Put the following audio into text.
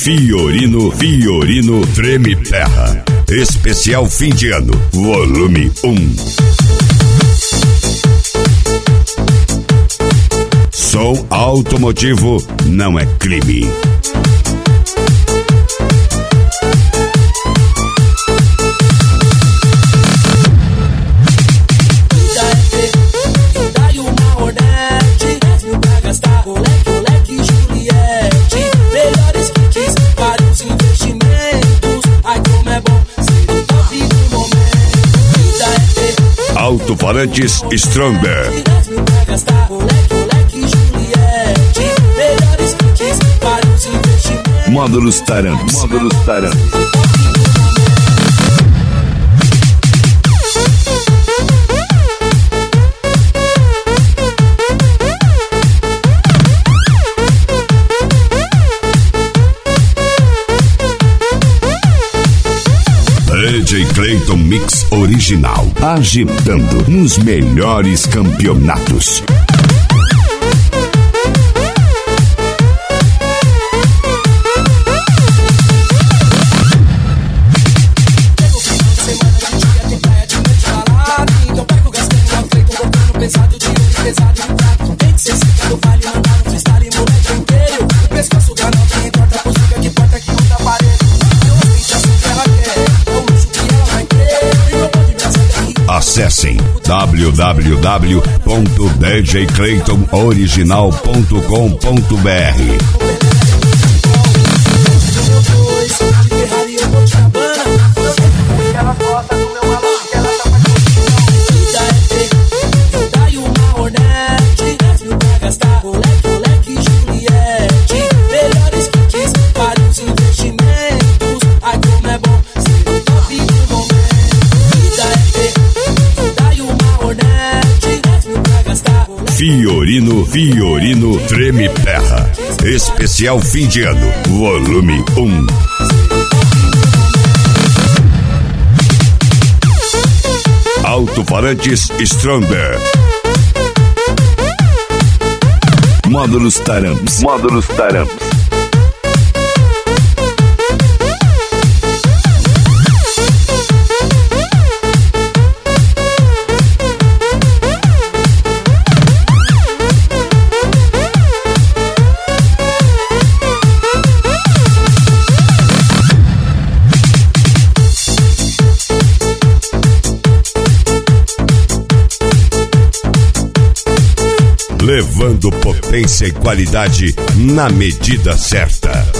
Fiorino Treme Terra. Especial fim de ano, volume 1. Som automotivo não é crime. Alto-falantes Stronger. Módulos Taramps. DJ Clayton Mix Original, agitando nos melhores campeonatos. Acessem www.djclaytonoriginal.com.br. Fiorino Treme Terra. Especial fim de ano, volume 1. Alto-falantes Stronger. Módulos Taramps. Levando potência e qualidade na medida certa.